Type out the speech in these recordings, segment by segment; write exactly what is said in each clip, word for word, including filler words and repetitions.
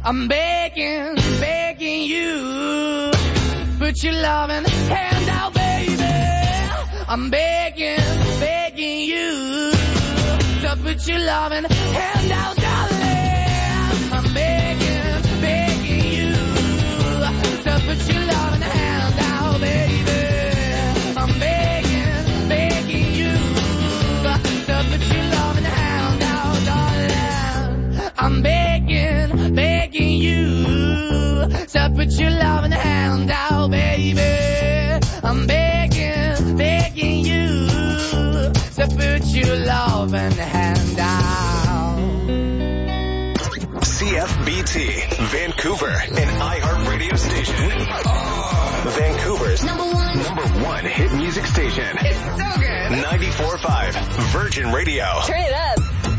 I'm begging, begging you, put your loving hand out, baby. I'm begging, begging you, to put your loving hand out, darling. I'm begging, begging you, to put your loving hand out, baby. I'm begging, begging you, to put your loving hand out, darling. I'm begging, begging you, to put your loving hand out, baby. I'm begging, begging you, to put your loving hand out. C F B T, Vancouver, an iHeartRadio station. Oh. Vancouver's number one, number one hit music station. It's so good. ninety-four point five, Virgin Radio. Turn it up.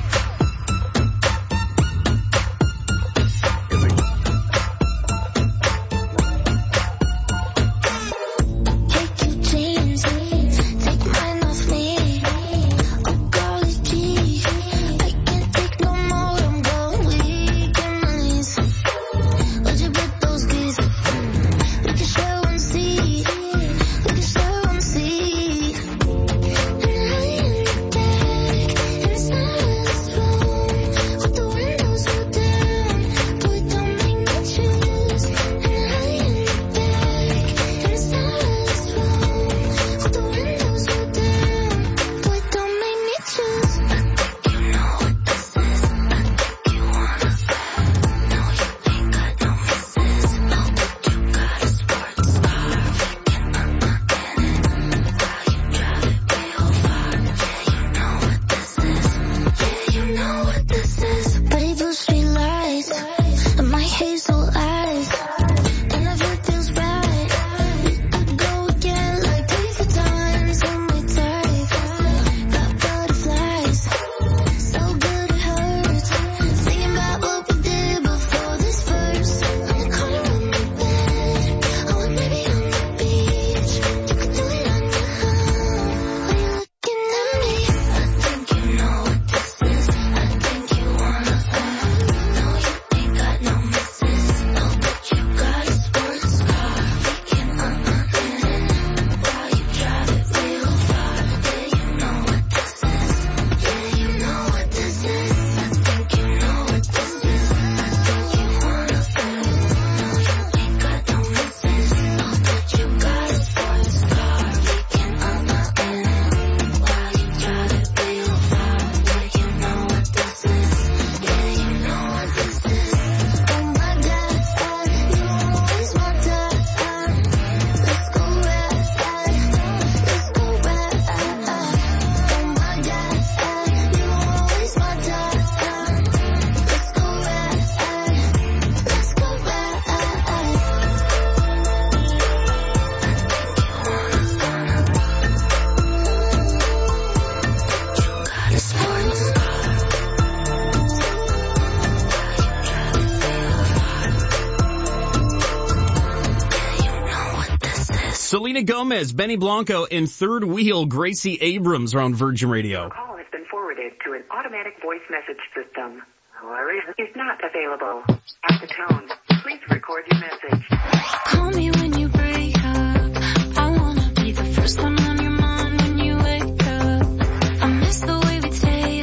Selena Gomez, Benny Blanco, and Third Wheel, Gracie Abrams are on Virgin Radio. Your call has been forwarded to an automatic voice message system. Whoever is not available. At the tone, please record your message. Call me when you break up. I wanna be the first one on your mind when you wake up. I miss the way we stay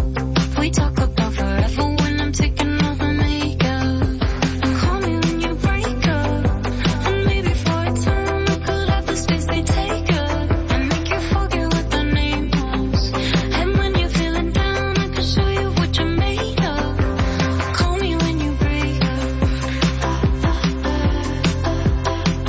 up. We talk about forever when I'm taking off my makeup. Call me when you break up. And maybe for a time we could have the space they take up. And make you forget what the name was. And when you're feeling down, I can show you what you're made of. Call me when you break up.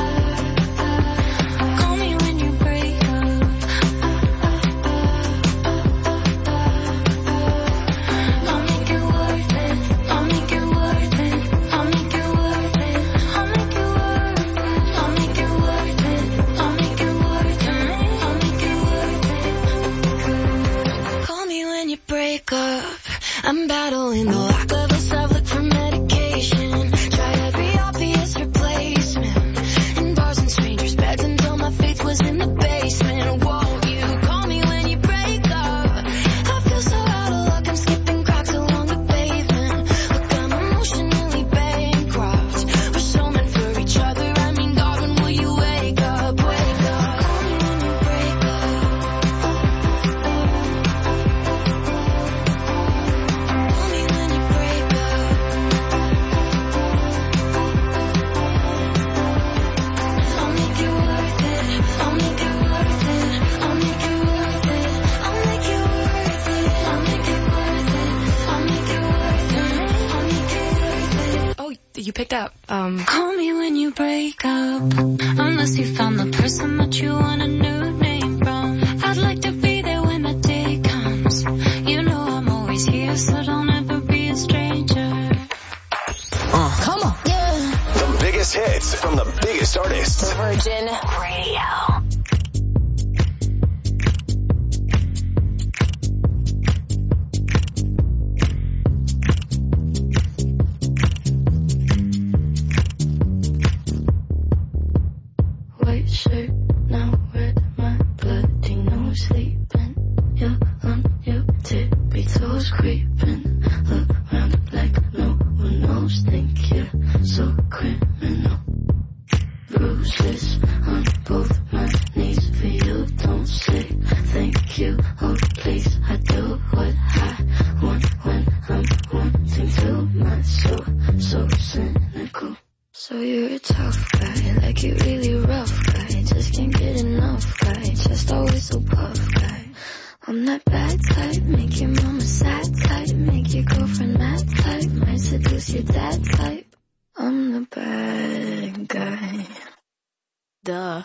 you picked up. Um, Call me when you break up, unless you found the person that you want a new name from. I'd like to be there when the day comes. You know I'm always here, so don't ever be a stranger. Uh. Come on, yeah. The biggest hits from the biggest artists. Virgin Radio. White shirt, now red, my bloody nose sleeping. You're on your tippy toes creeping around like no one knows. Think you're so criminal. Bruises on both my knees for you. Don't say thank you. Oh please, I do what I want when I'm wanting to. My soul so cynical. So you're a tough guy, like you really rough guy. Just can't get enough guy, just always so puff guy. I'm that bad type, make your mama sad type, make your girlfriend mad type, might seduce your dad type. I'm the bad guy. duh.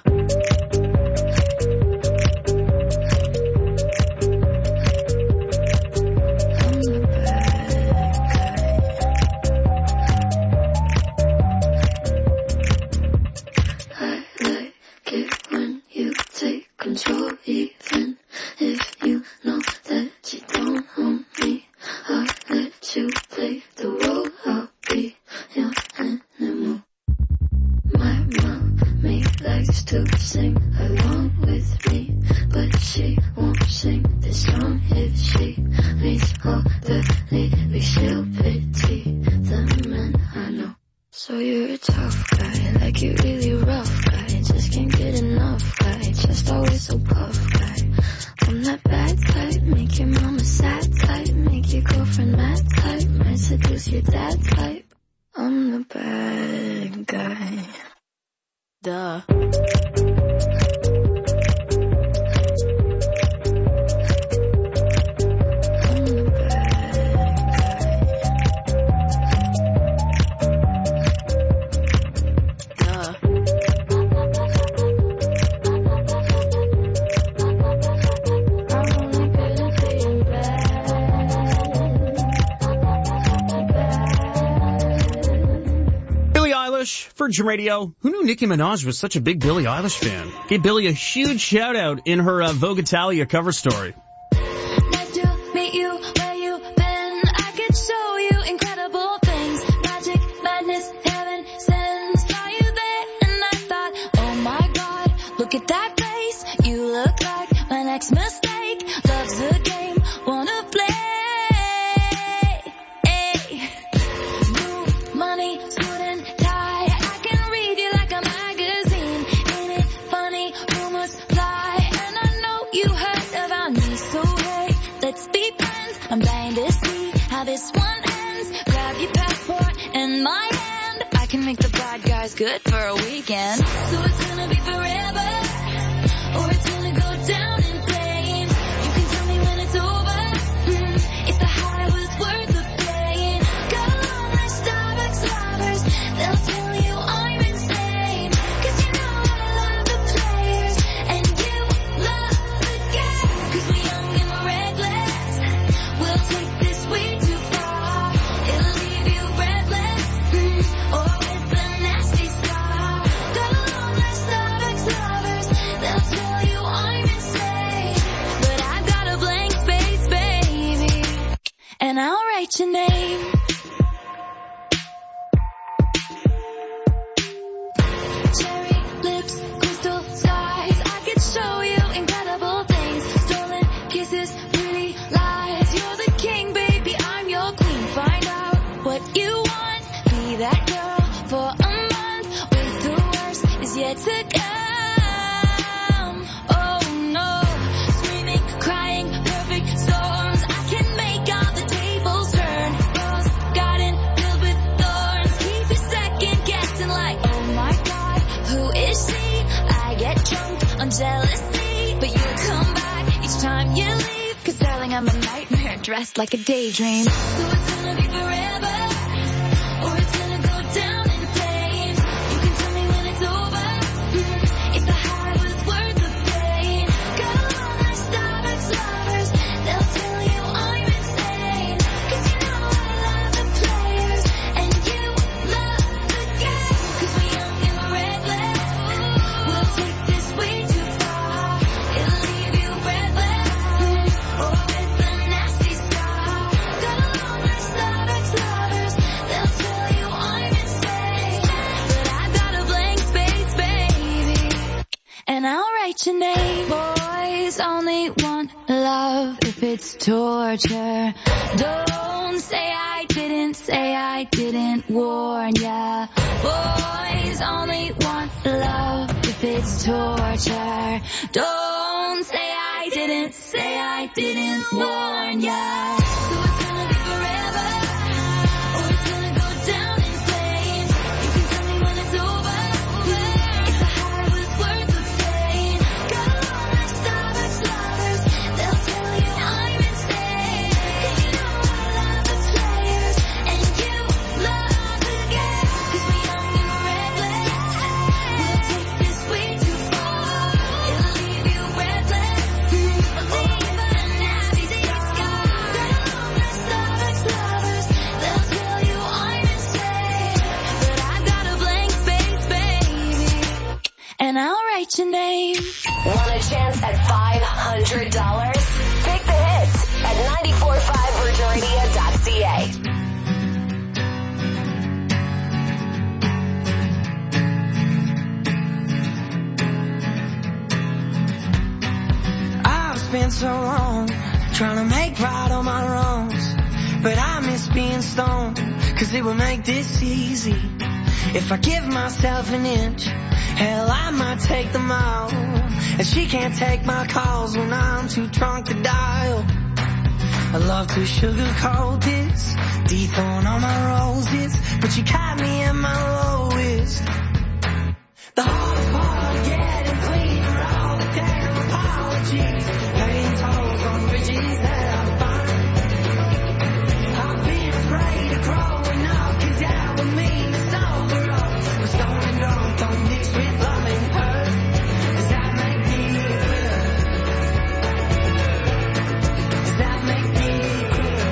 Control even if you know that you don't own me. I'll let you play the role. I'll be your animal. My mommy likes to sing along with me, but she won't sing this song if she reads all the lyrics. She'll pity the men I know. So you're a tough guy, like you really rough guy. Just can't get enough guy, just always so puff guy. I'm that bad type, make your mama sad type, make your girlfriend mad type, might seduce your dad type. I'm the bad guy. Duh. Virgin Radio. Who knew Nicki Minaj was such a big Billie Eilish fan? Gave Billie a huge shout out in her uh, Vogue Italia cover story. Nice to meet you, where you been? I could show you incredible things. Magic, madness, heaven sends. Saw you there and I thought, oh my god, look at that face. You look like my next mistake. Love's a game, wanna play. Hey. New money, student tie. I can read you like a magazine. Ain't it funny? Rumors fly. And I know you heard about me. So hey, let's be friends. I'm dying to see how this one ends. Grab your passport and my hand. I can make the bad guys good for a weekend. So it's gonna be forever, or it's gonna go down in flames. You can tell me when it's over, mm, if the high was worth the pain. Go on like Starbucks lovers, they'll tell you I'm insane. Cause you know I love the players, and you love the game. Cause we're young and we're reckless, we'll take this way too far. It'll leave you breathless, mm, or with a nasty scar. Go on like Starbucks lovers, they'll tell you I'm insane. But I've got a blank space, baby, and I'll write your name. Cherry lips, crystal skies. I could show you incredible things. Stolen kisses, pretty lies. You're the king, baby, I'm your queen. Find out what you want. Be that girl for a month. With the worst is yet to come. Oh no, screaming, crying, perfect storms. I can make all the tables turn. Rose garden filled with thorns. Keep you second guessing like, oh my god, who is she? I get drunk on jealousy, but you come back each time you leave. Cause darling, I'm a nightmare dressed like a daydream. So it's gonna be forever, or it's gonna go down write your name. Boys only want love if it's torture. Don't say I didn't, say I didn't warn ya. Boys only want love if it's torture. Don't say I didn't, say I didn't warn ya. So it's gonna be forever, or it's gonna go down in flames. You can tell me when it's over, if the high was worth the pain. Got along like Starbucks lovers, they'll tell you I'm insane. 'Cause you know I love the players, and you love the game. 'Cause we're young and reckless, we'll take this way too far. It'll leave you breathless, leave an nasty scar. Got along like Starbucks lovers, they'll tell you I'm insane. But I've got a blank space, baby, and I'll write your name. Want a chance at five hundred dollars? Pick the hits at nine four five virgin radio dot c a. I've spent so long trying to make right all my wrongs, but I miss being stoned, 'cause it would make this easy. If I give myself an inch, hell, I might take them all. And she can't take my calls when I'm too drunk to dial. I love to sugarcoat this, dethorn all my roses, but she caught me at my lowest. The hardest part of getting clean are all the damn apologies, paying tolls on bridges that I find. I've been afraid of growing up, 'cause that would mean sober up. But stoned and drunk don't mix with love and hurt. Does that make me a quitter? Does that make me a quitter?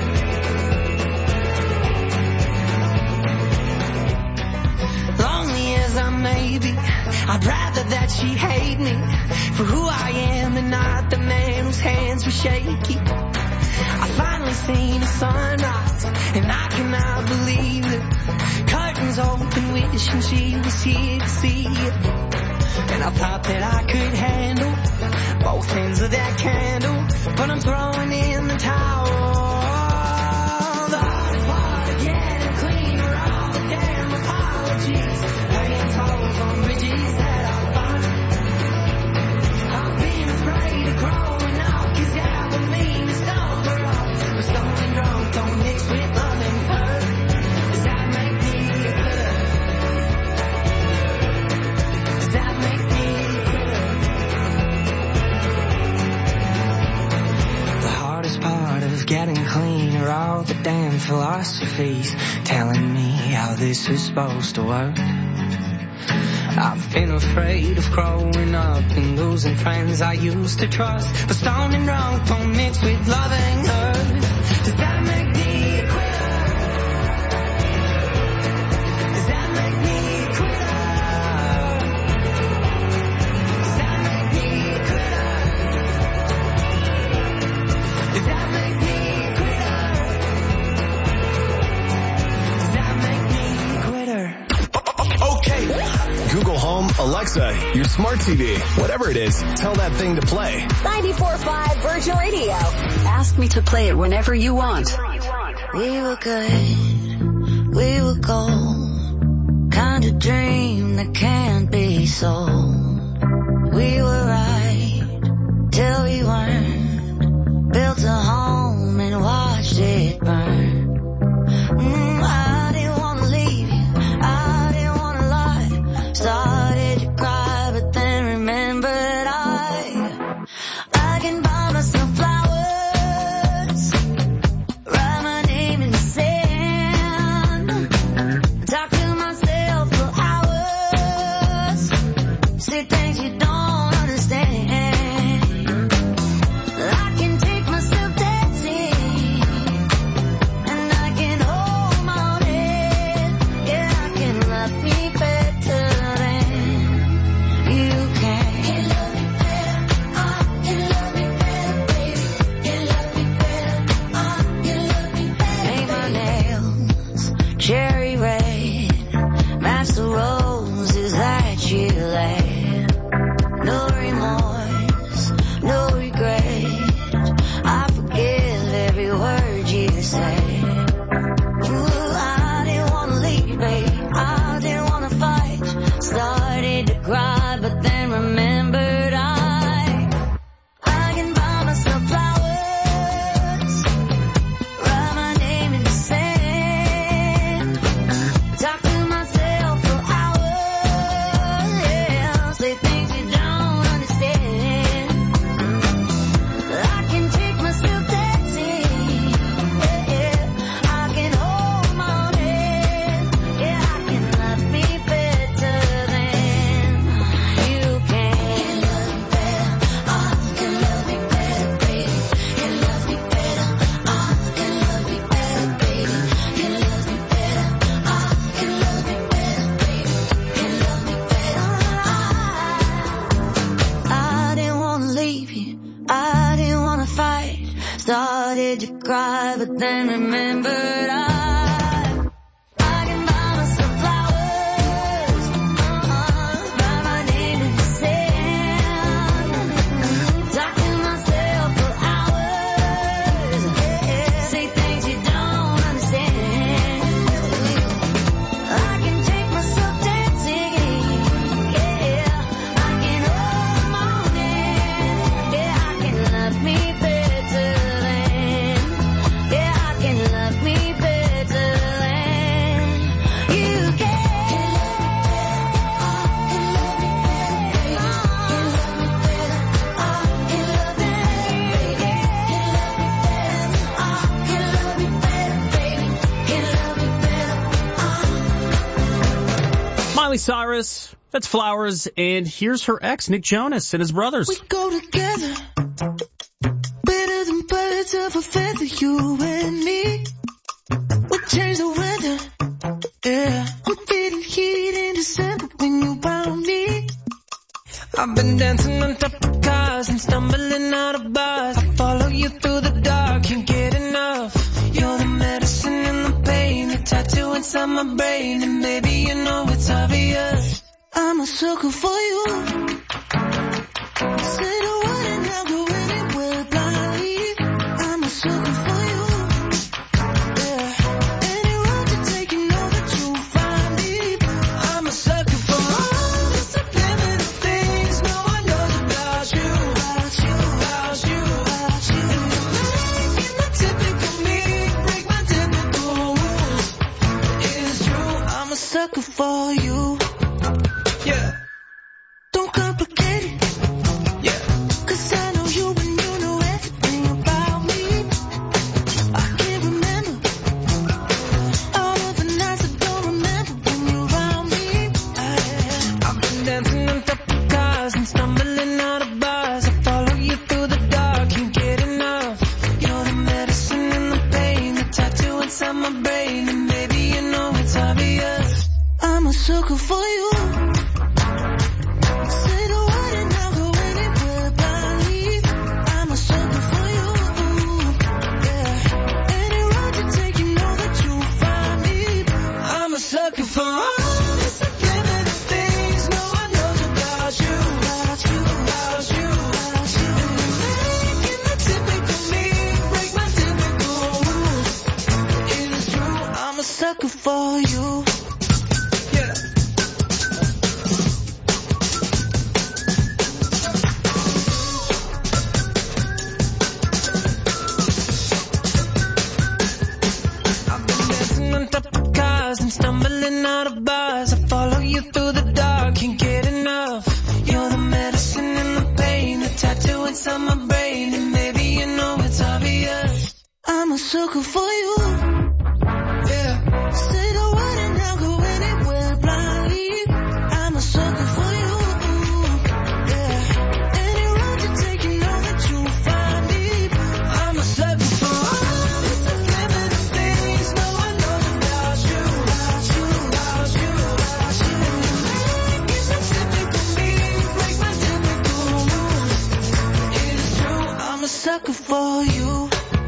Lonely as I may be, I'd rather that she hate me for who I am and not the man whose hands were shaky. I finally seen a sunrise, and I cannot believe it. Curtains open, wishing she was here to see it. And I thought that I could handle both ends of that candle, but I'm throwing in the towel. The hardest part of getting clean are all the damn apologies, paying tolls on bridges that I find. I've been afraid of growing up, 'cause that would mean it's sober up. But stoned and drunk don't mix with love and hurt. Does that make me a quitter? Does that make me a quitter? The hardest part of getting clean are all the damn philosophies telling me how this is supposed to work. I've been afraid of growing up and losing friends I used to trust. But stoned and drunk don't mix with love and hurt. Does that make me a quitter? Does that make me a quitter? Does that make me a quitter? Does that make me a quitter? Does that make me a quitter? Okay. Google Home, Alexa, your smart T V, whatever it is, tell that thing to play. nine four five Virgin Radio. Ask me to play it whenever you want. We were good, we were gold, kind of dream that can't be sold. We were right till we weren't, built a home and watched it burn. Mm, I didn't want to leave you, I didn't want to lie. Started to cry, but then remembered I, I can buy myself flowers, write my name in the sand, talk to myself for hours. then remembered I, I can buy myself flowers, uh-uh, write my name in the sand, talk to myself for hours, yeah, say things you don't understand. I can take myself dancing, yeah, I can hold my own hand, yeah, I can love me better than, yeah, I can love me better than you can. Miley Cyrus, that's Flowers, and here's her ex, Nick Jonas, and his brothers. We go together, better than birds of a feather, you and me. We change the weather, yeah. I'm feeling heat in December when you found me. I've been dancing on top of cars and stumbling out of bars. I follow you through the dark, can't get enough. You're the medicine and the pain, the tattoo inside my brain, and baby you know it's obvious. I'm a sucker for you. Say the word and I'll go anywhere blindly. I'm a sucker for you. Yeah. Any road you take, you know that you'll find me. I'm a sucker for all the subliminal things no one knows about you. About you, about you, about you. And you're making the typical me break my typical rules. It's true, I'm a sucker for you. Yeah. Don't complicate it. Yeah. Cause I know you and you know everything about me. I can't remember all of the nights I don't remember when you're around me. I, I've been dancing on top of cars and stumbling out of bars. I follow you through the dark, can't get enough. You're the medicine and the pain, the tattoo inside my brain, and baby you know it's obvious. I'm a sucker for you. Say the word and I'll go anywhere blindly. I'm a sucker for you. Yeah. Any road you take, you know that you'll find me. I'm a sucker for all the subliminal things no one knows about you. About you, about you, about you. And you're making the typical me break my typical rules. It is true, I'm a sucker for you. Yeah. I've been dancing on top of cars and stumbling out of bars. I follow you through the dark, can't get enough. You're the medicine and the pain, the tattoo inside my brain, and maybe you know it's obvious. I'm a sucker for you. Yeah. Say the word and I'll go anywhere blindly. I'm a sucker for you. Yeah. Any road you take, you know that you'll find me. I'm a sucker for all the subliminal things no one knows about you. About you, about you, about you. And you're making the typical me break my typical rules. It is true, I'm a sucker for you.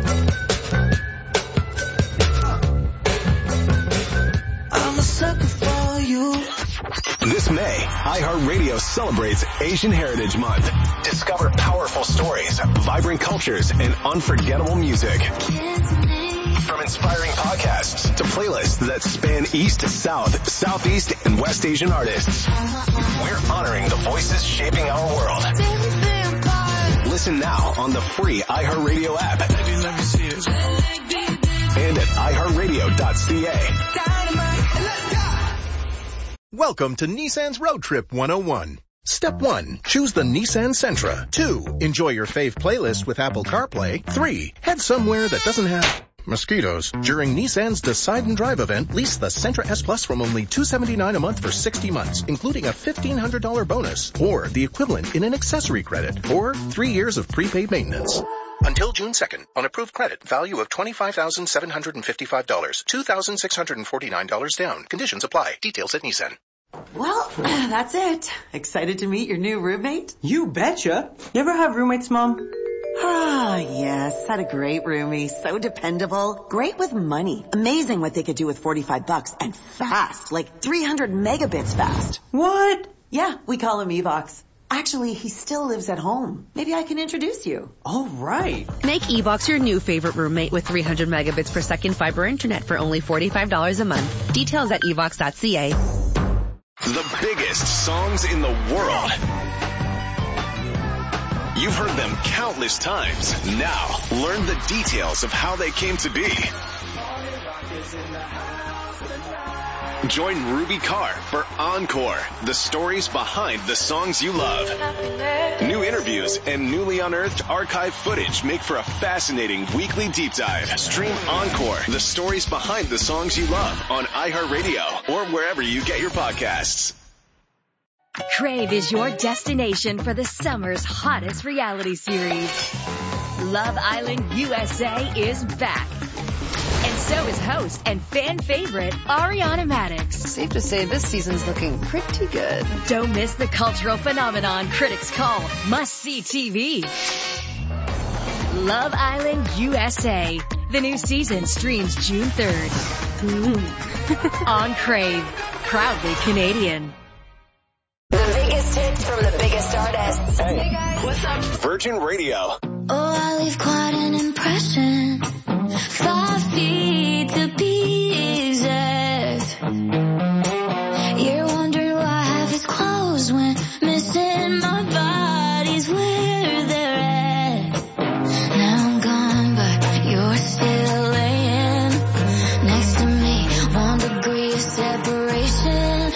I'm a sucker for you. This May, iHeartRadio celebrates Asian Heritage Month. Discover powerful stories, vibrant cultures, and unforgettable music. From inspiring podcasts to playlists that span East, South, Southeast, and West Asian artists. We're honoring the voices shaping our world. Listen now on the free iHeartRadio app. And at i heart radio dot c a. Welcome to Nissan's Road Trip one oh one. Step one, choose the Nissan Sentra. Two, enjoy your fave playlist with Apple CarPlay. Three, head somewhere that doesn't have mosquitoes. During Nissan's Decide and Drive event, lease the Sentra S Plus from only two hundred seventy-nine dollars a month for sixty months, including a fifteen hundred dollars bonus, or the equivalent in an accessory credit, or three years of prepaid maintenance. Until June second, on approved credit, value of twenty-five thousand seven hundred fifty-five dollars, two thousand six hundred forty-nine dollars down. Conditions apply. Details at Nissan. Well, that's it. Excited to meet your new roommate? You betcha. You ever have roommates, Mom? Ah, yes. Had a great roomie. So dependable. Great with money. Amazing what they could do with forty-five bucks. And fast. Like three hundred megabits fast. What? Yeah, we call him Evox. Actually, he still lives at home. Maybe I can introduce you. All right. Make Evox your new favorite roommate with three hundred megabits per second fiber internet for only forty-five dollars a month. Details at evox dot c a. The biggest songs in the world. You've heard them countless times. Now, learn the details of how they came to be. Join Ruby Carr for Encore, the stories behind the songs you love. New interviews and newly unearthed archive footage make for a fascinating weekly deep dive. Stream Encore, the stories behind the songs you love on iHeartRadio or wherever you get your podcasts. Crave is your destination for the summer's hottest reality series. Love Island U S A is back. And so is host and fan favorite Ariana Madix. Safe to say this season's looking pretty good. Don't miss the cultural phenomenon critics call must-see T V. Love Island U S A. The new season streams June third. Mm. On Crave. Proudly Canadian. The biggest hits from the biggest artists. Hey. Hey guys. What's up? Virgin Radio. Oh, I leave quite an impression. Five feet to be exact. You're wondering why I have his clothes when missing my body's where they're at. Now I'm gone, but you're still laying next to me. One degree of separation.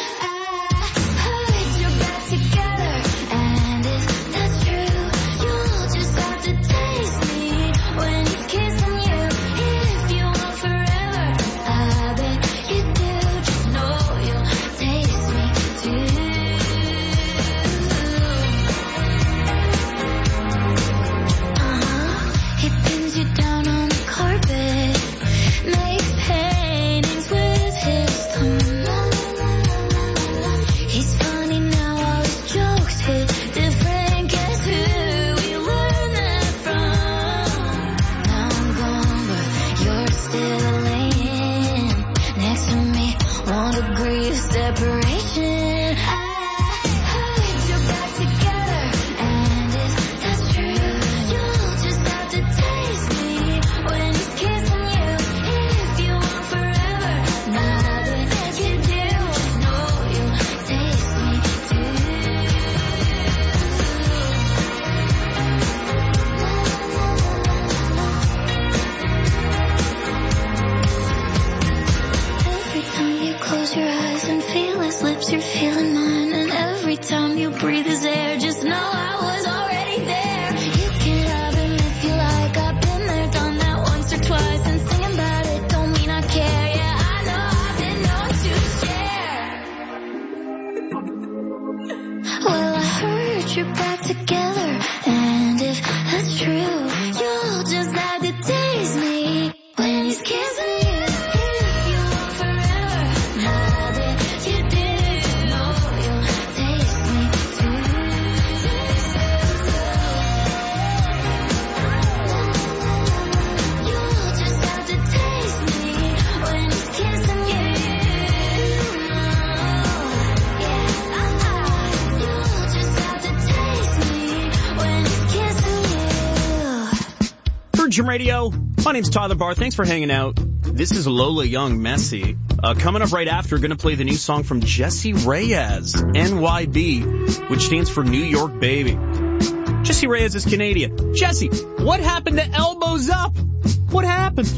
Radio. My name's Tyler Barr. Thanks for hanging out. This is Lola Young, Messy. Uh, coming up right after, going to play the new song from Jessie Reyez, N Y B, which stands for New York Baby. Jessie Reyez is Canadian. Jessie, what happened to Elbows Up? What happened?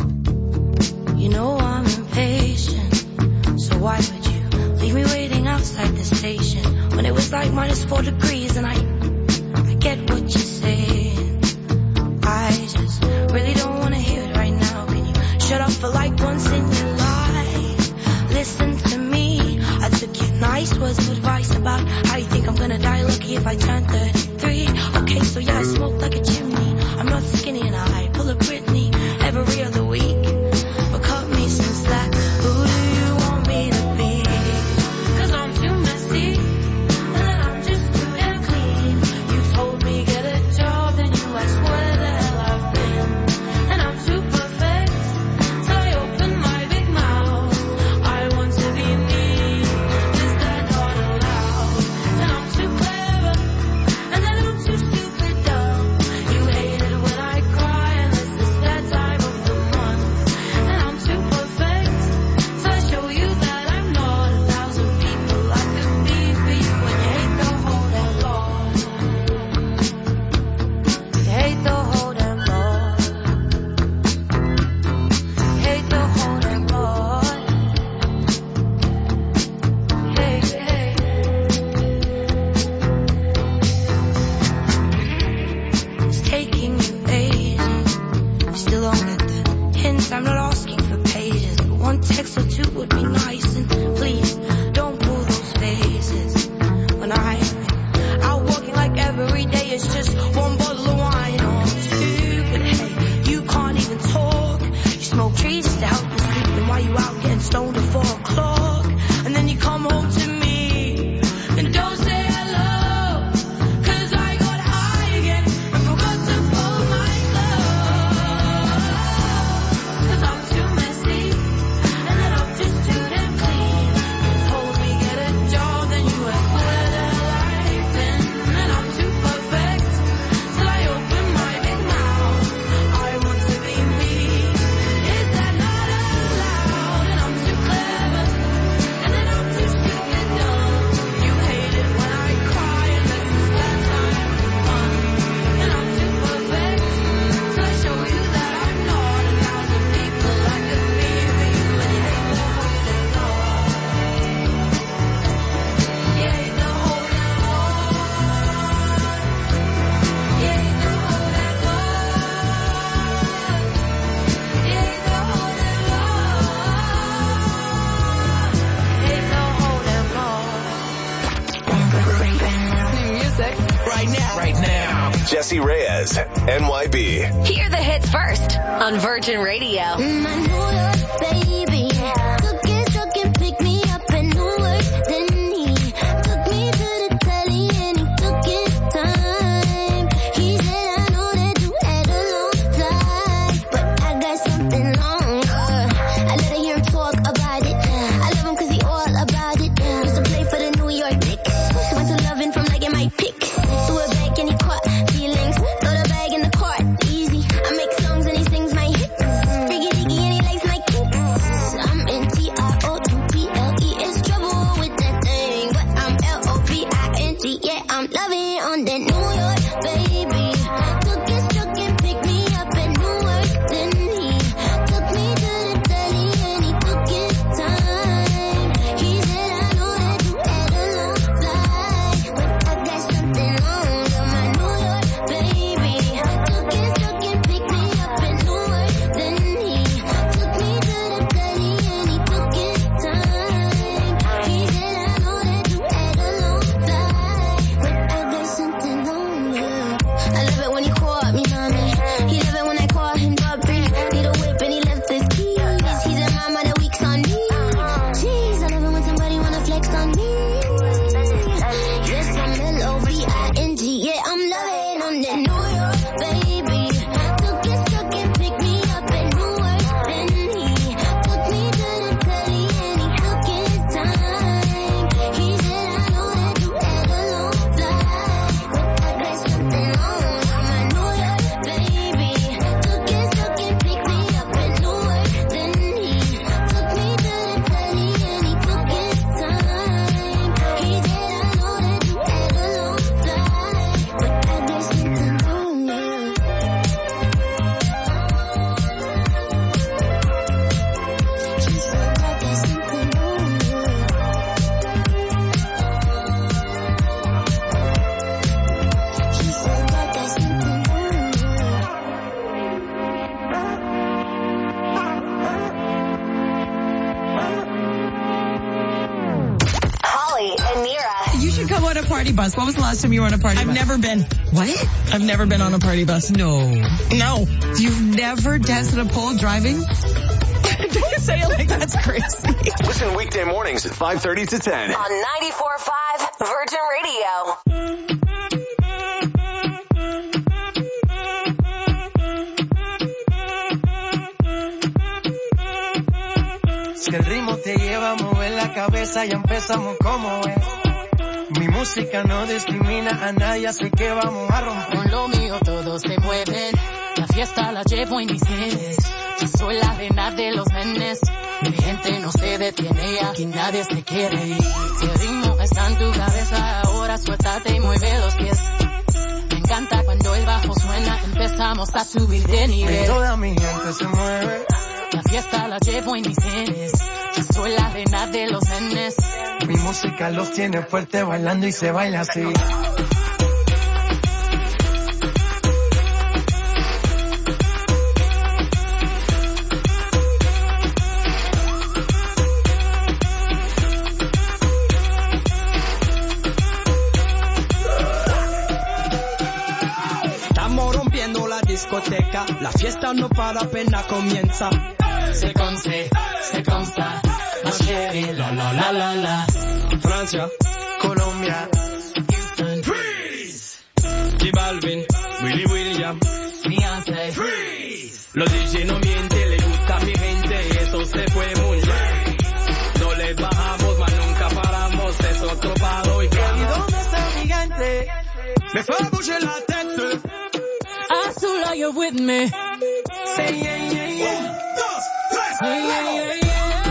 You know I'm impatient, so why would you leave me waiting outside the station when it was like minus four degrees and I, I get what you're saying. I just really don't want to hear it right now. Can you shut up for like once in your life? Listen to me. I took your nice words of advice about how you think I'm gonna die lucky if I turn thirty-three. Okay, so yeah, I smoke like a chimney. I'm not skinny and I pull a Britney every other week. But cut me some slack. Who do you want me to be? Cause I'm too messy and I'm just too damn clean. You told me get a job, then you asked what Jesse Reyes, N Y B. Hear the hits first on Virgin Radio. My New York baby took it, took it, picked me up in Newark. Then he took me to the telly and he took his time. He said, I know that you had a long flight, but I got something longer. I let her hear him talk about it. I love him cause he all about it. Used to play for the New York Knicks. Went to loving from liking my pick. Threw it back and he caught feelings. Throw the bag in the cart, easy. I make songs and he sings my hits. Freaky diggy and he likes my kicks. I'm in T I O U P L E. It's trouble with that thing, but I'm L O V I N G. Yeah, I'm loving on that New York baby. Took his truck and picked me up in Newark. Then he took me to the telly and he took his time. He said, I know that you had a long flight, but I got something longer. My New York baby took his truck and picked me up in Newark. Then he took me to the telly and he took his time. He said, I know that you had a long flight, but I got something longer. I love it when he called me mommy. He love it when I call him Bobby. Need a whip and he left his keys. He's a mama that weeks on me. Jeez, I love it when somebody wanna flex on me. Yes, I'm L O V I N G. Yeah, I'm loving on that New York baby. Took his truck and picked me up in Newark. Then he took me to the telly and he took his time. He said, I know that you had a long flight, but I got something longer. My New York baby took his truck and picked me up in Newark. Then he took me to the telly and he took his time. He said, I know that you had a long flight, but I got something longer. She said, I got something longer. She said, I got something Holly and Nira. You should come on a party bus. When was the last time you were on a party I've bus? never been. What? I've never been on a party bus. No. No. You've never danced at a pole driving? Don't you say it like that's crazy. Listen weekday mornings at five thirty to ten. On ninety-four point five Virgin Radio. Es que el ritmo te lleva a mover la cabeza y empezamos como es. Mi música no discrimina a nadie, así que vamos a romper. Con lo mío todos se mueven, la fiesta la llevo en mis genes. Yo soy la reina de los nenes, mi gente no se detiene, aquí nadie se quiere ir. Si el ritmo está en tu cabeza, ahora suéltate y mueve los pies. Me encanta cuando el bajo suena, empezamos a subir de nivel. Y toda mi gente se mueve. La fiesta la llevo en mis genes, yo soy la reina de los nenes. Mi música los tiene fuerte bailando y se baila así. Estamos rompiendo la discoteca, la fiesta no para, apenas comienza. Se conce, se consta, más chévere, la la la la la. Francia, Colombia, Houston, Freeze. J Balvin, Willy William, Beyoncé, Freeze. Los D J no mienten, le gusta a mi gente, eso se fue muy bien. No les bajamos, mas nunca paramos, es otro palo y ¿y claro. dónde está mi gente? Me fue a bouger la tête. Azul, you're with me. Say yeah, yeah, yeah. Un, dos, tres, Yeah, yeah, vamos. yeah, yeah.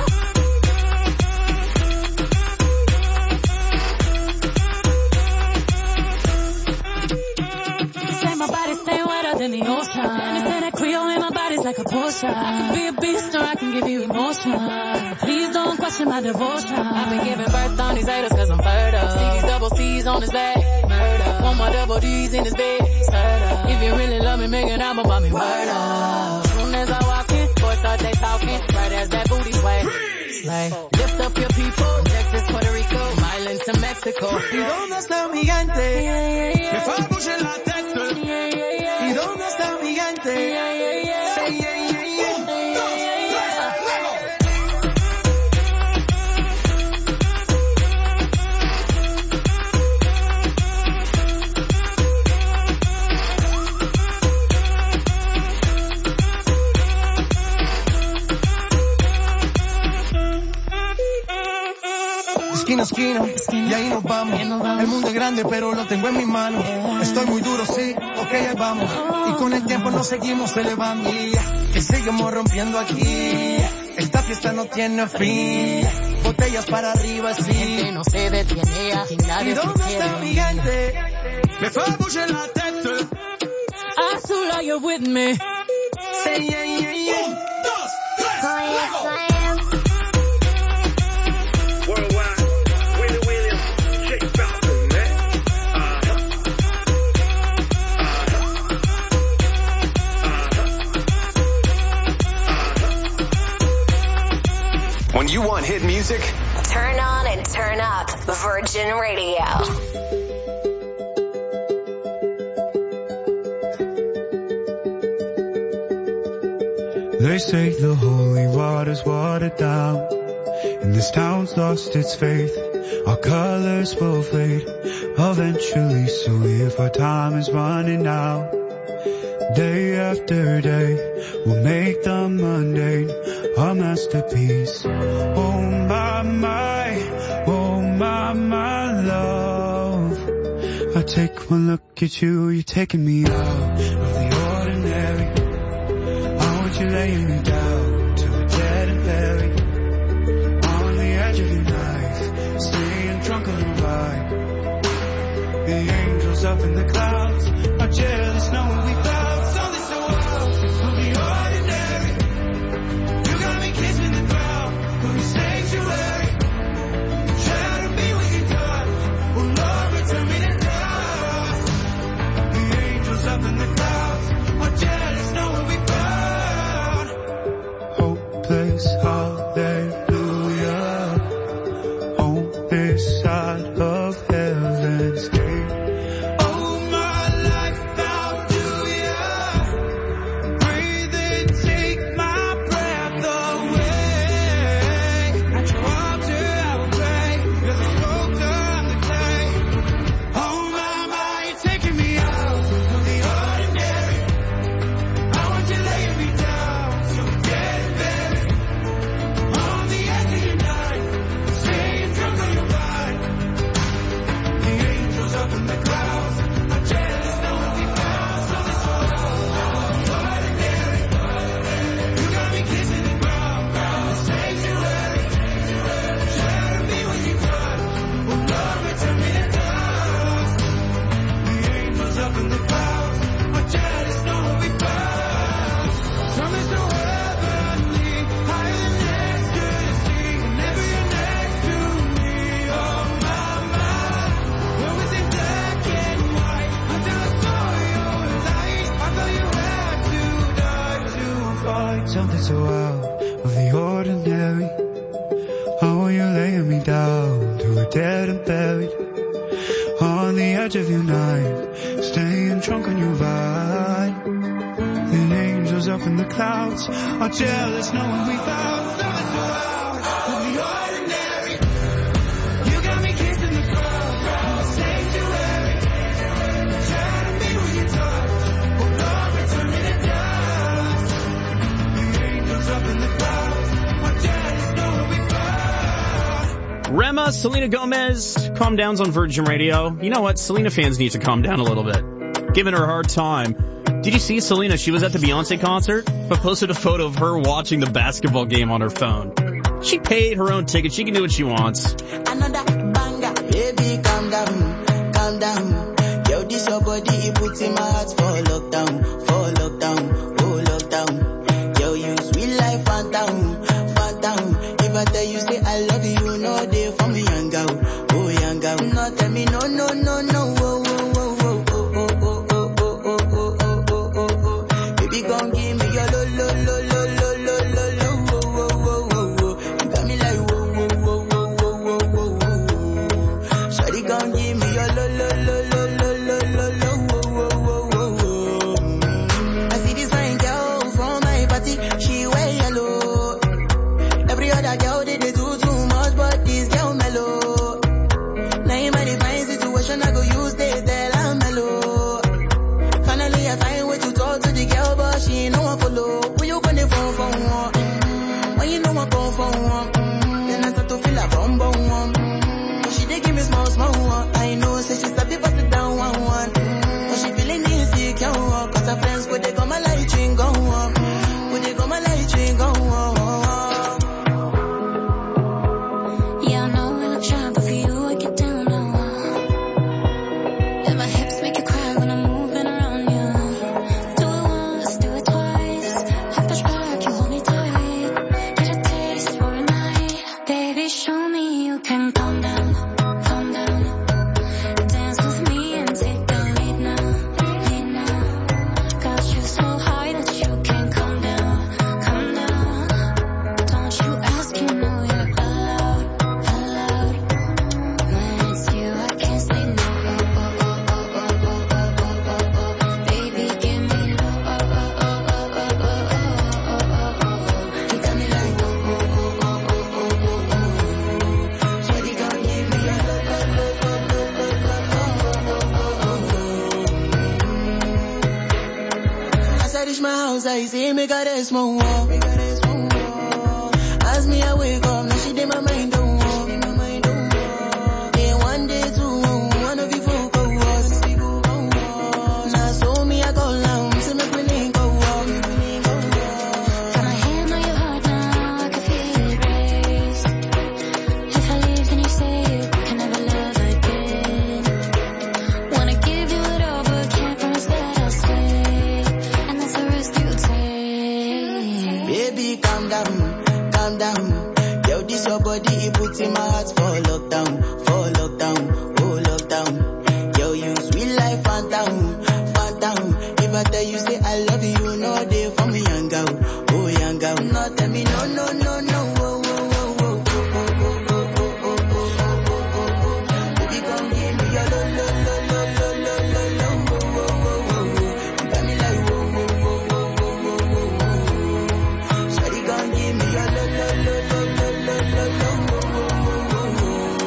Say my body stay wetter than the ocean. And they say that Creole in my body's like a potion. I can be a beast or I can give you emotion. Please don't question my devotion. I've been giving birth on these haters cause I'm fertile. See these double C's on his back. Murder. Want my double D's in his bed. Stir If you really love me, make an album about me. Word up. Soon as I walk in, boys start they talking. Right as that booty sway. Slay. Lift up your people. Texas, Puerto Rico. Island to Mexico. ¿Y dónde está mi gente? Yeah, yeah, yeah. Me fue a bouger la tête. esquina a esquina, y ahí nos vamos. El mundo es grande, pero lo tengo en mis manos. Estoy muy duro, sí, ok, ahí vamos. Y con el tiempo nos seguimos elevando. Que seguimos rompiendo aquí. Esta fiesta no tiene fin. Botellas para arriba, sí. Gente no se detiene, aquí nadie ¿Y se dónde quiere. está mi gente? Me fue bouger la tête. Azula, you're with me. Say yeah, yeah, yeah. Un, dos, tres, luego. Worldwide, Willie Williams, Jay Falcon, man. Uh-huh. Uh-huh. When you want hit music, Turn on and turn up Virgin Radio. They say the holy water's watered down, and this town's lost its faith. Our colors will fade eventually, so if our time is running out, day after day, we'll make the mundane our masterpiece. Oh my, my, oh my, my love. I take one look at you, you're taking me out of the ordinary. You're laying me down to the dead and buried on the edge of your knife, staying drunk on the ride. The angels up in the clouds are jealous knowing we found something so wild from the ordinary. You got me kissing the ground from the sanctuary, trying to be with you, God. Oh Lord, return me to dust. The angels up in the clouds are jealous knowing we found hopeless, hallelujah, on this side of heaven's gate. Oh, my life, how do ya breathe and take my breath away? At your altar I will pray, you're the sculptor, I'm the clay. Oh, my, my, you're taking me out of the ordinary. I want you laying me down so dead and buried on the edge of your night, staying drunk on your ride. The angels up in the clouds are jealous knowing we found something so ordinary. You got me kissing the ground, the sanctuary, trying to be with you, God. Oh Lord, return me to dust. The angels up in the clouds are jealous knowing we found something so heavenly, higher than ecstasy. Whenever you're next to me, oh my, my. What was in black and white until I saw your light? I thought you had to die to find something so out of the ordinary. Oh, you're laying me down to a dead and buried on the edge of your night, staying drunk on your ride. The angels up in the clouds are jealous knowing we found something so out of the ordinary. You got me kissing the ground in the sanctuary, trying to be with your touch. Oh Lord, return me to dust. The angels up in the clouds are jealous knowing we found. Rema, Selena Gomez, Calm Down's on Virgin Radio. You know what? Selena fans need to calm down a little bit. Giving her a hard time. Did you see Selena? She was at the Beyonce concert, but posted a photo of her watching the basketball game on her phone. She paid her own ticket. She can do what she wants. Another banger, baby, calm down, calm down. Yo, this your body, it puts in my heart for lockdown, for lockdown, oh lockdown. Yo, you sweet life, phantom, phantom. If I tell you say I love you, you know they for me, young girl, oh young girl. No, tell me no, no, no, no, oh, oh, oh, oh, oh, oh, oh, oh, oh, oh, oh, oh, oh, oh. Baby, come give me your lo, lo, lo, lo, lo, lo, lo, lo, oh, oh, oh, oh, oh. You got me like whoa, whoa, whoa, whoa, whoa, whoa, whoa, whoa. Shawty, come give me your lo, lo, lo, lo, lo, lo, lo, lo, whoa, whoa, whoa, whoa, whoa. I see this fine girl from my party, she wear yellow. Every other girl they, they do too much, but this girl mellow. me, you can calm down, calm down. Dance with me and take the lead now, lead now. Got you so high that you can't calm down, calm down. Don't you ask, you know you're allowed, allowed. When it's you, I can't say no. Baby, give me low. You got me like Shawty gon' give me a As I reach my house, I see me got a small wall. As me I wake up, now she did my mind don't walk. Then one day two, one of you folk go was. Now so me I go down, see me willing go walk. Got my hand on your heart now, I can feel it race. If I leave, then you say you can never love again. Wanna give you it all, but can't promise that I'll stay. And that's the risk you take. Baby, calm down, calm down. Yo, this your body, it puts in my heart for lockdown, for lockdown, oh lockdown. Yo, you sweet life, phantom, phantom. If I tell you say I love you, you know they for me young girl, oh young girl. No, tell me no, no, no, no, oh, oh, oh, oh, oh, oh, oh, oh, oh, oh, oh, oh. Baby, come give me your lo, lo, lo, lo, lo, lo, lo, lo, oh, oh, oh, oh, oh. You got me like whoa, whoa, whoa, whoa, whoa, whoa, whoa. Shawty gon' give me your lo, lo, lo, lo, lo, lo, lo, lo, oh, oh, oh, oh, oh.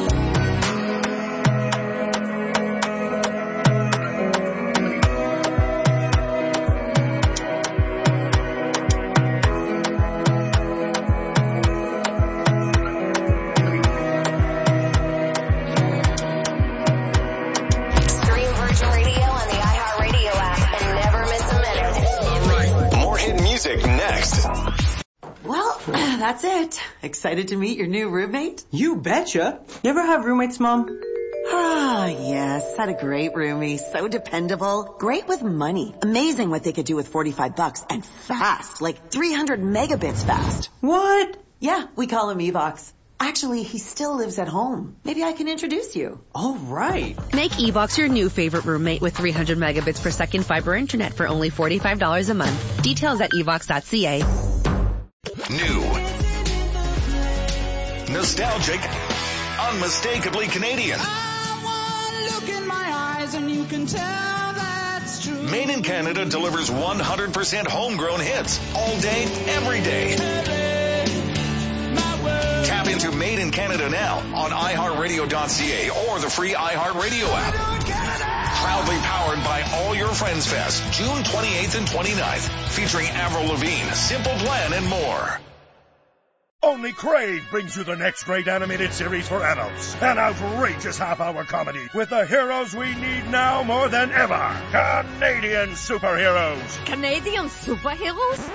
Stream Virgin Radio on the iHeartRadio app and never miss a minute. More hit music next. Well, that's it. Excited to meet your new roommate? You betcha. You ever have roommates, Mom? Ah, yes. Had a great roomie. So dependable. Great with money. Amazing what they could do with forty-five bucks. And fast. Like three hundred megabits fast. What? Yeah, we call him Evox. Actually, he still lives at home. Maybe I can introduce you. All right. Make Evox your new favorite roommate with three hundred megabits per second fiber internet for only forty-five dollars a month. Details at evox dot c a. New. Nostalgic. Unmistakably Canadian. Look in my eyes and you can tell that's true. Made in Canada delivers one hundred percent homegrown hits all day, every day. Tap into Made in Canada now on i heart radio dot c a or the free iHeartRadio app. Proudly powered by All Your Friends Fest, June twenty-eighth and twenty-ninth, featuring Avril Lavigne, Simple Plan, and more. Only Crave brings you the next great animated series for adults. An outrageous half-hour comedy with the heroes we need now more than ever. Canadian superheroes. Canadian superheroes?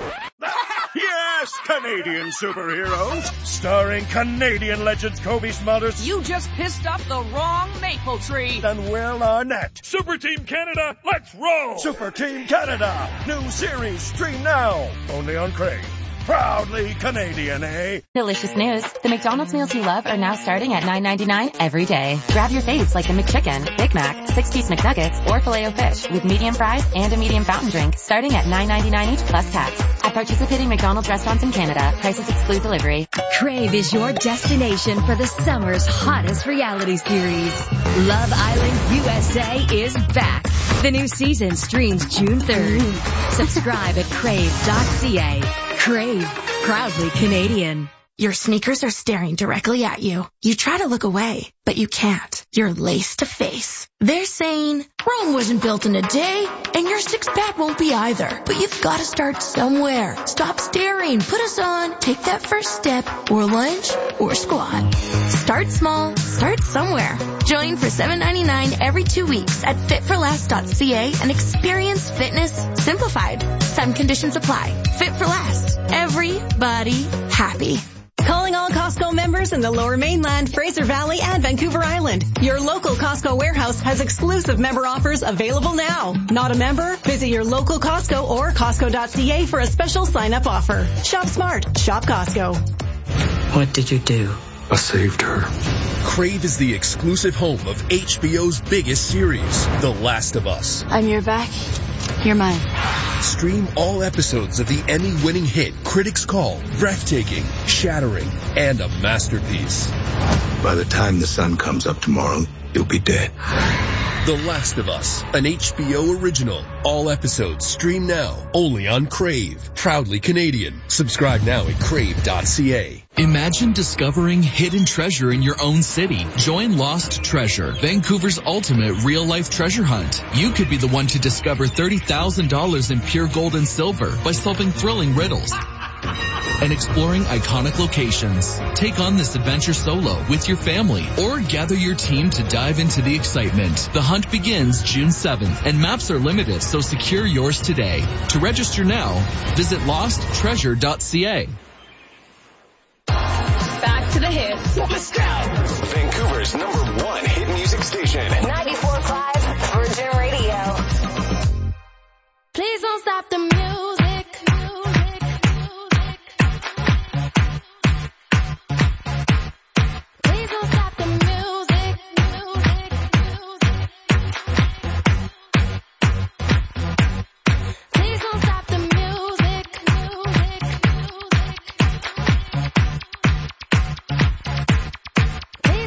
Yes, Canadian superheroes. Starring Canadian legends Kobe Smulders. You just pissed off the wrong maple tree. And Will Arnett. Super Team Canada, let's roll! Super Team Canada. New series, stream now. Only on Crave. Proudly Canadian, eh? Delicious news. The McDonald's meals you love are now starting at nine ninety-nine every day. Grab your faves like the McChicken, Big Mac, six-piece McNuggets, or Filet-O-Fish with medium fries and a medium fountain drink starting at nine ninety-nine each plus tax. At participating McDonald's restaurants in Canada, prices exclude delivery. Crave is your destination for the summer's hottest reality series. Love Island U S A is back. The new season streams June third. Subscribe at crave dot c a. Crave, proudly Canadian. Your sneakers are staring directly at you. You try to look away, but you can't. You're lace to face. They're saying, Rome wasn't built in a day, and your six-pack won't be either. But you've got to start somewhere. Stop staring. Put us on. Take that first step, or lunge, or squat. Start small. Start somewhere. Join for seven ninety-nine every two weeks at fit for less dot c a and experience fitness simplified. Some conditions apply. Fit for Less. Everybody happy. Calling all Costco members in the Lower Mainland, Fraser Valley, and Vancouver Island. Your local Costco warehouse has exclusive member offers available now. Not a member? Visit your local Costco or Costco dot c a for a special sign-up offer. Shop smart. Shop Costco. What did you do? I saved her. Crave is the exclusive home of H B O's biggest series, The Last of Us. I'm your back. You're mine. Stream all episodes of the Emmy-winning hit critics call breathtaking, shattering, and a masterpiece. By the time the sun comes up tomorrow, you'll be dead. The Last of Us, an H B O original. All episodes stream now, only on Crave. Proudly Canadian. Subscribe now at crave dot c a. Imagine discovering hidden treasure in your own city. Join Lost Treasure, Vancouver's ultimate real-life treasure hunt. You could be the one to discover thirty thousand dollars in pure gold and silver by solving thrilling riddles and exploring iconic locations. Take on this adventure solo with your family or gather your team to dive into the excitement. The hunt begins June seventh and maps are limited, so secure yours today. To register now, visit lost treasure dot c a. Back to the hits. Let's go! Vancouver's number one hit music station. ninety-four point five Virgin Radio. Please don't stop the music. Please don't stop the music. Please don't stop the music. Please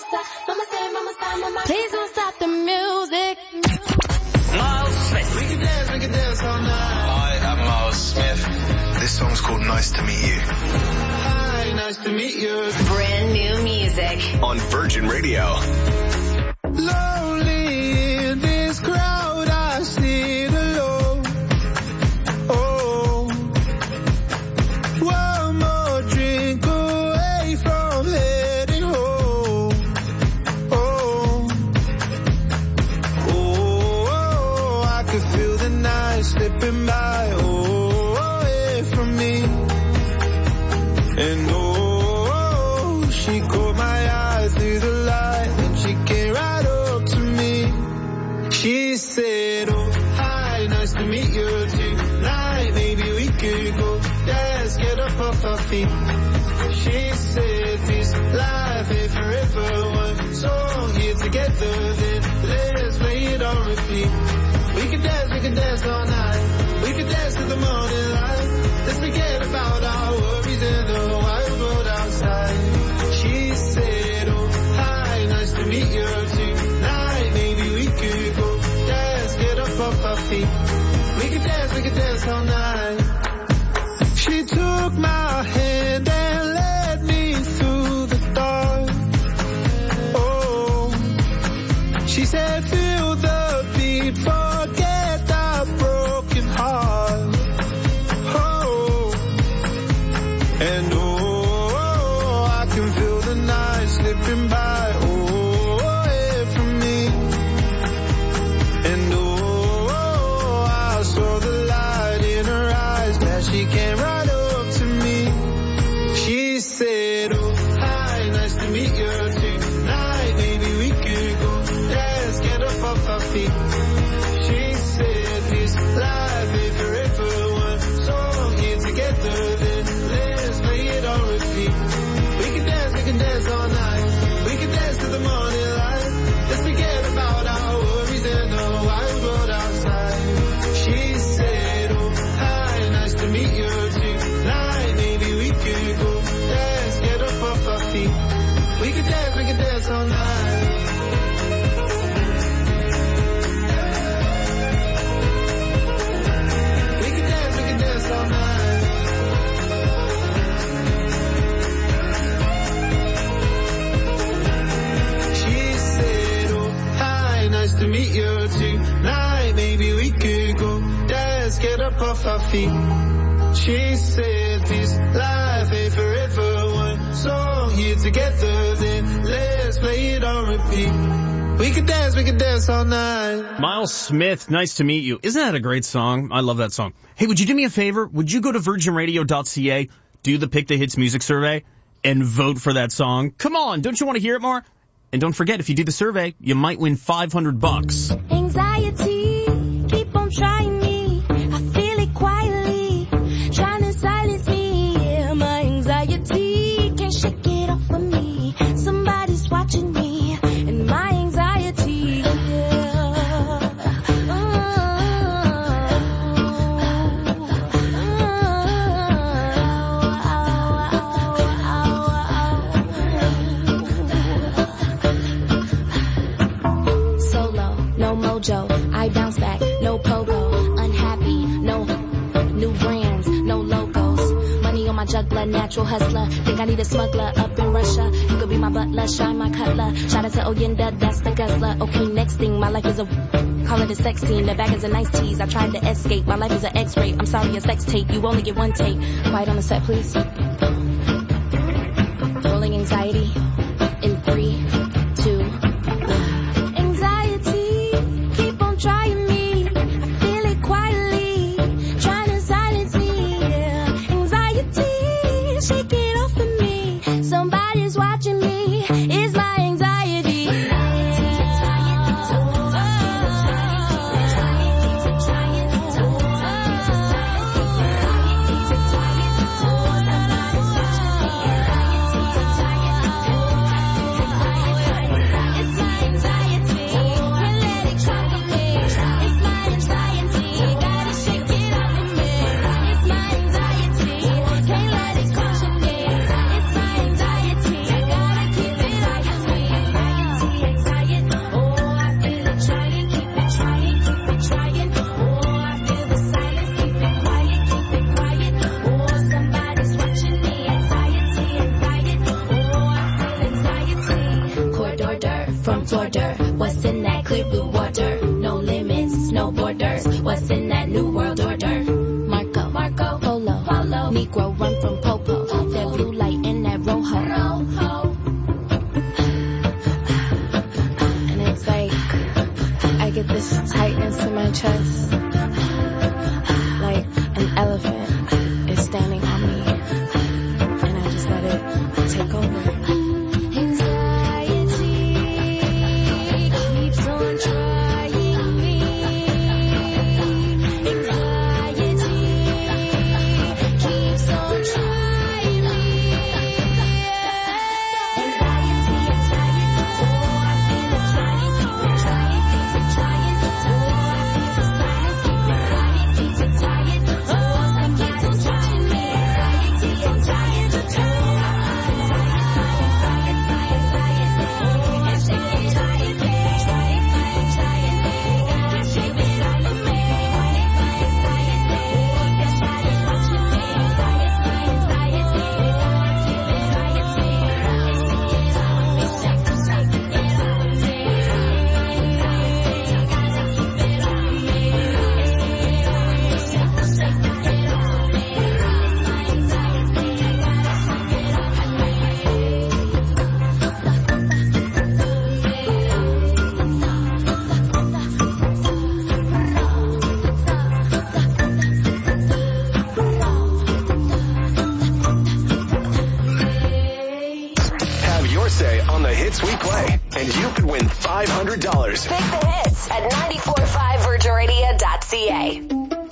Please don't stop the music. Miles Smith. We can dance, we can dance all night. Hi, I'm Miles Smith. This song's called Nice to Meet You. Hi, nice to meet you. Brand new music on Virgin Radio. Lonely in this crowd, I sit alone. Oh, one more drink away from heading home. Oh, oh, I could feel the night slipping by. Oh, away from me. And oh, she caught my eye through the light, and she came right up to me. She said, oh, hi, nice to meet you tonight. Maybe we could go dance, get up off our feet. She said, this life ain't forever. One song here together, then let's play it on repeat. We can dance, we can dance all night. We can dance to the morning light. Let's forget about our worries in the wild world outside. She said, oh, hi, nice to meet you tonight. Maybe we could go dance, get up off our feet. We could dance, we could dance all night. She took my hand and led me through the dark. Oh, she said, feel the beat, forget that broken heart. Oh, and oh, I can feel the night slipping by. Oh, away from me. And oh, I saw the light in her eyes as she came right up to me. She said, oh, hi, nice to meet you tonight. Maybe we could go dance, get up off our feet. She said, this life ain't forever. One song here together, then let's play it on repeat. We can dance, we can dance all night. We can dance to the morning light. Let's forget about our worries and the wild world outside. She said, oh, hi, nice to meet you tonight. Maybe we could go dance, get up off our feet. We can dance, we can dance all night. We can dance, we can dance all night. She said, oh, hi, nice to meet you tonight. Maybe we could go dance, get up off our feet. She said, this life ain't forever. One song here together, then let's play it on repeat. We can dance, we can dance all night. Miles Smith, nice to meet you. Isn't that a great song? I love that song. Hey, would you do me a favor? Would you go to virgin radio dot c a, do the Pick the Hits music survey, and vote for that song? Come on, don't you want to hear it more? And don't forget, if you do the survey, you might win five hundred bucks. Anxiety, keep on trying me. I feel it quietly, trying to silence me. Yeah, my anxiety can't shake it off of me. Somebody's watching me, and my anxiety. Solo, no mojo, I bounce back, no pogo, unhappy, no new brands, no logos, money on my juggler, natural hustler, think I need a smuggler up in Russia, you could be my butler, shine my cutler, shout out to Oyenda, that's the guzzler, okay, next thing, my life is a, call it a sex scene, the bag is a nice tease, I tried to escape, my life is an x-ray, I'm sorry, a sex tape, you only get one take, quiet on the set, please, rolling anxiety, in three, two, anxiety, keep on trying me. I feel it quietly, trying to silence me. Yeah. Anxiety, shake it off of me. Somebody's watching me. It's my anxiety. from border. What's in that clear blue water? No limits, no borders. What's in that new world order? Marco, Marco, Polo, Polo. Negro run from Popo. That blue light in that rojo. Rojo. And it's like I get this tightness in my chest, like an elephant is standing on me, and I just let it take over. five hundred dollars. Pick the hits at nine four five virgin radio dot c a.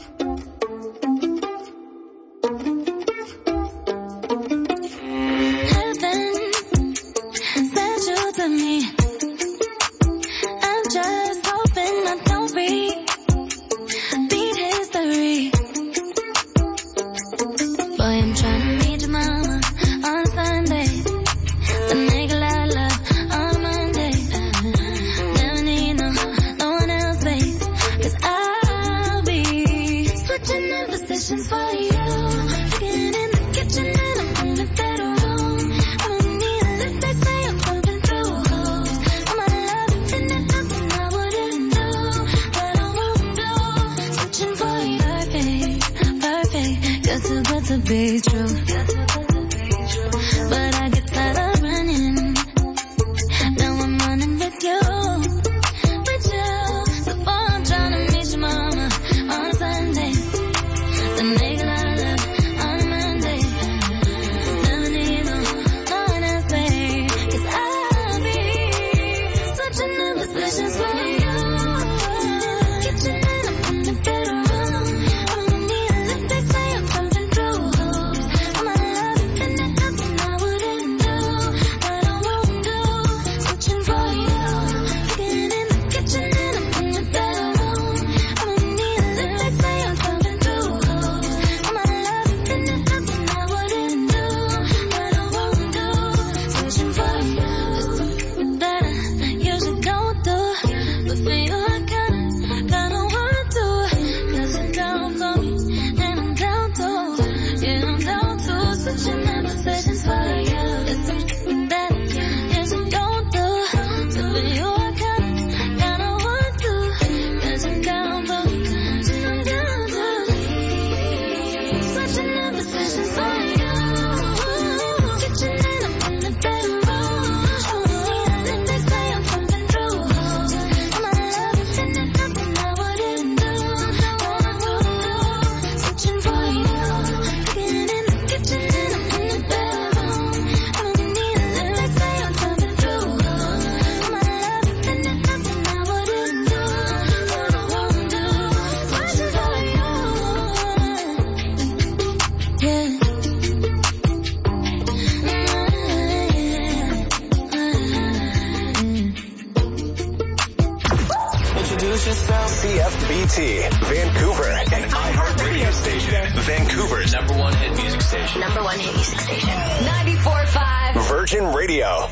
C F B T, Vancouver, an iHeart radio station. Vancouver's number one hit music station. Number one hit music station. ninety-four point five Virgin Radio.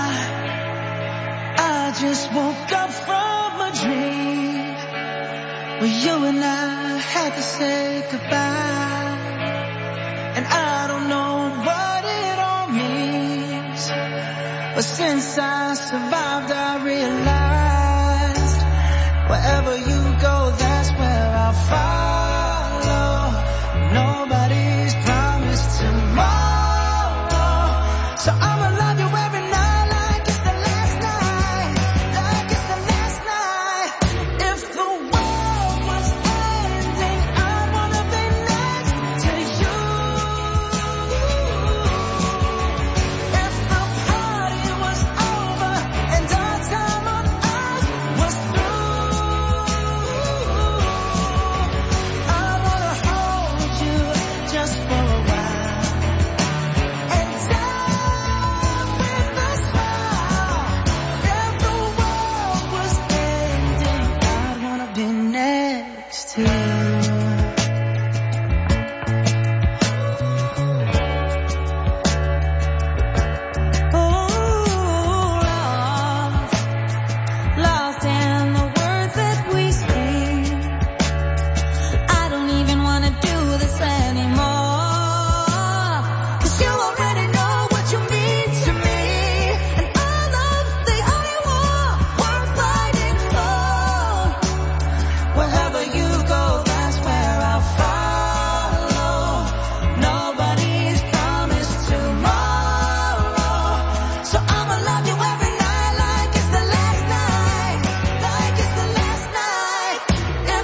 I just woke up from a dream. Well, you and I had to say goodbye, and I don't know what it all means, but since I survived I realized